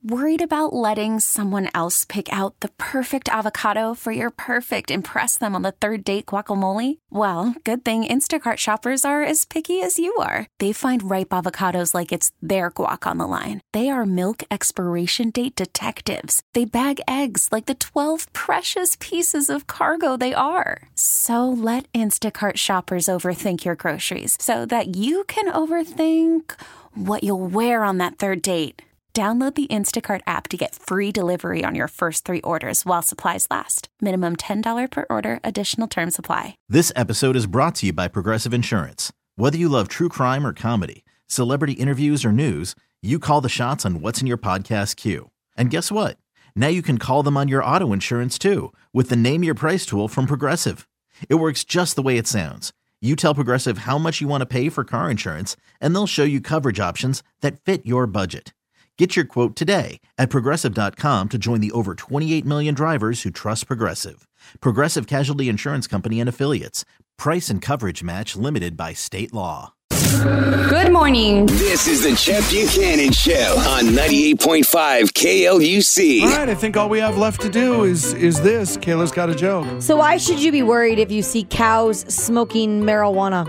Worried about letting someone else pick out the perfect avocado for your perfect impress them on the third date guacamole? Well, good thing Instacart shoppers are as picky as you are. They find ripe avocados like it's their guac on the line. They are milk expiration date detectives. They bag eggs like the 12 precious pieces of cargo they are. So let Instacart shoppers overthink your groceries so that you can overthink what you'll wear on that third date. Download the Instacart app to get free delivery on your first 3 orders while supplies last. Minimum $10 per order. Additional terms apply. This episode is brought to you by Progressive Insurance. Whether you love true crime or comedy, celebrity interviews or news, you call the shots on what's in your podcast queue. And guess what? Now you can call them on your auto insurance too with the Name Your Price tool from Progressive. It works just the way it sounds. You tell Progressive how much you want to pay for car insurance, and they'll show you coverage options that fit your budget. Get your quote today at Progressive.com to join the over 28 million drivers who trust Progressive. Progressive Casualty Insurance Company and Affiliates. Price and coverage match limited by state law. Good morning. This is the Chet Buchanan Show on 98.5 KLUC. All right, I think all we have left to do is this. Kayla's got a joke. So why should you be worried if you see cows smoking marijuana?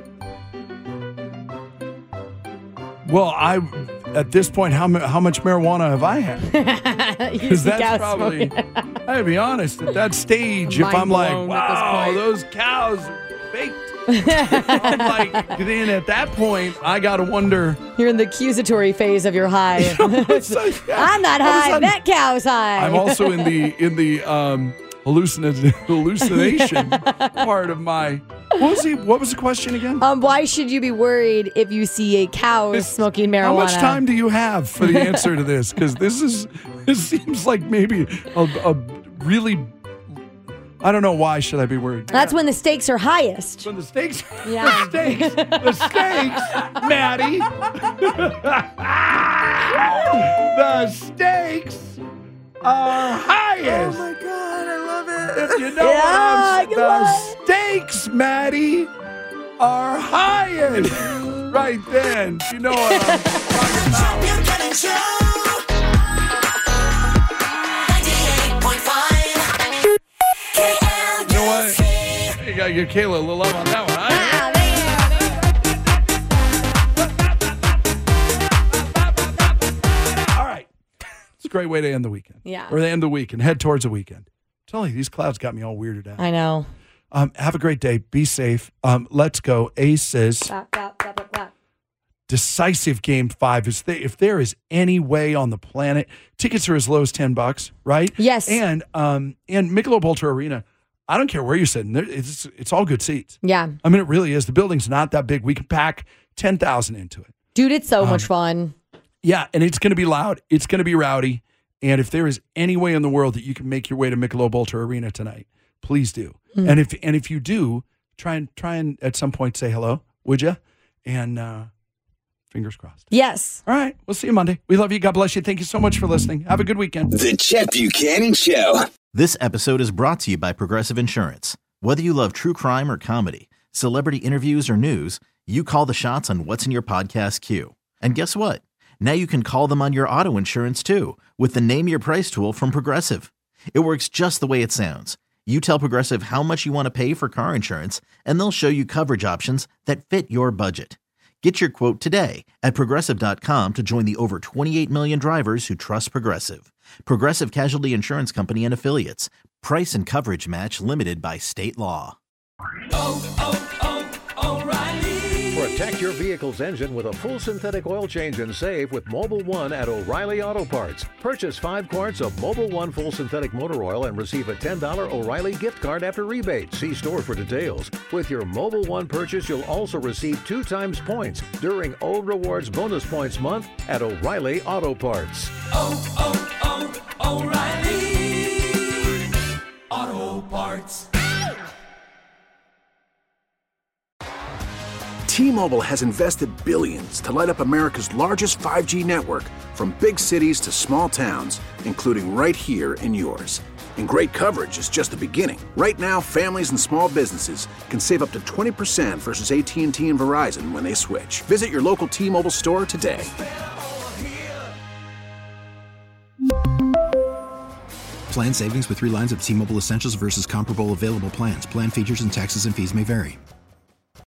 Well, at this point, how much marijuana have I had? Because that's probably, I'll be honest, at that stage, if I'm like, wow, those cows are baked. I'm like, then at that point, I got to wonder. You're in the accusatory phase of your high. I'm not high. That cow's high. I'm also in the hallucination part of my. What was the question again? Why should you be worried if you see a cow smoking marijuana? How much time do you have for the answer to this? Because this seems like maybe a really. I don't know, why should I be worried? That's when the stakes are highest. When the stakes, yeah. the stakes, Maddie. The stakes are highest. Oh my God, I love it. If you know the stakes, Maddie, are highest. Right then, you know what I'm talking about. You know what? You gotta give Kayla a little love on that one. All right. It's a great way to end the weekend. Yeah. Or to end the week and head towards the weekend. I'm telling you, these clouds got me all weirded out. I know. Have a great day. Be safe. Let's go. Aces. Decisive Game 5. If there is any way on the planet, tickets are as low as $10, right? Yes. And Michelob Ultra Arena, I don't care where you're sitting. It's all good seats. Yeah. I mean, it really is. The building's not that big. We can pack 10,000 into it. Dude, it's so much fun. Yeah, and it's going to be loud. It's going to be rowdy. And if there is any way in the world that you can make your way to Michelob Ultra Arena tonight, please do. Mm. And if you do, try and at some point say hello, would you? And fingers crossed. Yes. All right. We'll see you Monday. We love you. God bless you. Thank you so much for listening. Have a good weekend. The Chet Buchanan Show. This episode is brought to you by Progressive Insurance. Whether you love true crime or comedy, celebrity interviews or news, you call the shots on what's in your podcast queue. And guess what? Now you can call them on your auto insurance too with the Name Your Price tool from Progressive. It works just the way it sounds. You tell Progressive how much you want to pay for car insurance, and they'll show you coverage options that fit your budget. Get your quote today at Progressive.com to join the over 28 million drivers who trust Progressive. Progressive Casualty Insurance Company and Affiliates. Price and coverage match limited by state law. O'Reilly. Protect your vehicle's engine with a full synthetic oil change and save with Mobil 1 at O'Reilly Auto Parts. Purchase 5 quarts of Mobil 1 full synthetic motor oil and receive a $10 O'Reilly gift card after rebate. See store for details. With your Mobil 1 purchase, you'll also receive 2 times points during O Rewards Bonus Points Month at O'Reilly Auto Parts. O'Reilly Auto Parts. T-Mobile has invested billions to light up America's largest 5G network, from big cities to small towns, including right here in yours. And great coverage is just the beginning. Right now, families and small businesses can save up to 20% versus AT&T and Verizon when they switch. Visit your local T-Mobile store today. Plan savings with 3 lines of T-Mobile Essentials versus comparable available plans. Plan features and taxes and fees may vary.